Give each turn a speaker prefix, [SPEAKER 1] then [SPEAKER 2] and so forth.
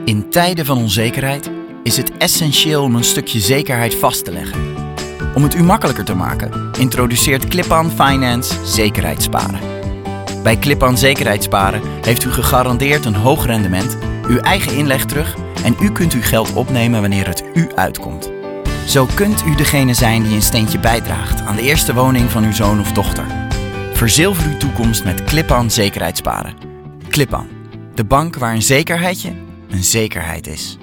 [SPEAKER 1] In tijden van onzekerheid is het essentieel om een stukje zekerheid vast te leggen. Om het u makkelijker te maken, introduceert Clip-on Finance zekerheidssparen. Bij Clip-on zekerheidssparen heeft u gegarandeerd een hoog rendement, uw eigen inleg terug en u kunt uw geld opnemen wanneer het u uitkomt. Zo kunt u degene zijn die een steentje bijdraagt aan de eerste woning van uw zoon of dochter. Verzilver uw toekomst met Clip-on zekerheidssparen. Clip-on, de bank waar een zekerheidje een zekerheid is.